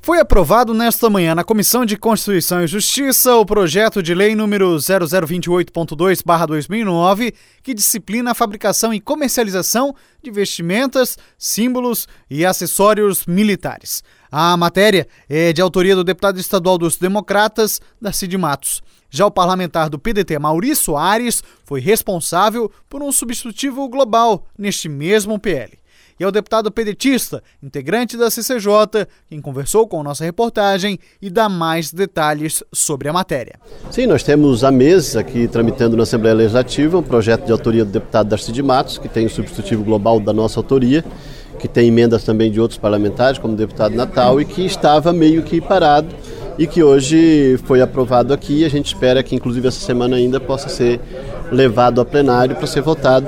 Foi aprovado nesta manhã na Comissão de Constituição e Justiça o projeto de lei número 0028.2/2009, que disciplina a fabricação e comercialização de vestimentas, símbolos e acessórios militares. A matéria é de autoria do deputado estadual dos Democratas, Darcy de Matos. Já o parlamentar do PDT, Amaury Soares, foi responsável por um substitutivo global neste mesmo PL. E é o deputado pedetista, integrante da CCJ, quem conversou com a nossa reportagem e dá mais detalhes sobre a matéria. Sim, nós temos há meses aqui tramitando na Assembleia Legislativa um projeto de autoria do deputado Darcy de Matos, que tem o substitutivo global da nossa autoria, que tem emendas também de outros parlamentares, como o deputado Natal, e que estava meio que parado e que hoje foi aprovado aqui. A gente espera que, inclusive, essa semana ainda possa ser levado a plenário para ser votado,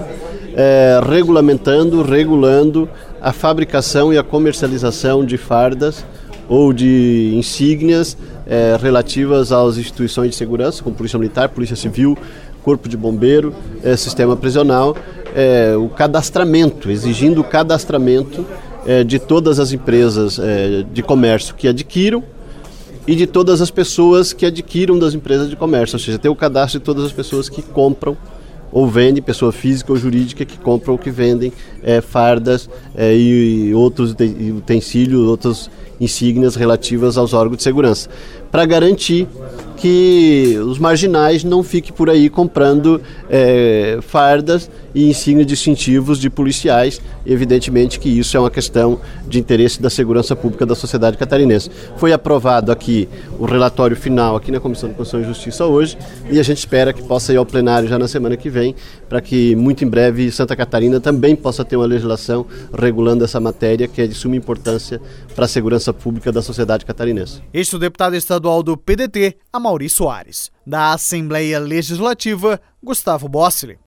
regulando a fabricação e a comercialização de fardas ou de insígnias relativas às instituições de segurança, como Polícia Militar, Polícia Civil, Corpo de Bombeiro, Sistema Prisional, o cadastramento, exigindo o cadastramento de todas as empresas de comércio que adquiram e de todas as pessoas que adquiram das empresas de comércio, ou seja, ter o cadastro de todas as pessoas que compram ou vendem, pessoa física ou jurídica que compram ou que vendem fardas e outros utensílios, outras insígnias relativas aos órgãos de segurança, para garantir que os marginais não fiquem por aí comprando fardas e insígnias distintivos de policiais. Evidentemente que isso é uma questão de interesse da segurança pública da sociedade catarinense. Foi aprovado aqui o relatório final aqui na Comissão de Constituição e Justiça hoje, e a gente espera que possa ir ao plenário já na semana que vem, para que muito em breve Santa Catarina também possa ter uma legislação regulando essa matéria, que é de suma importância para a segurança pública da sociedade catarinense. Este é o deputado estadual do PDT, Amaury Soares. Da Assembleia Legislativa, Gustavo Bosili.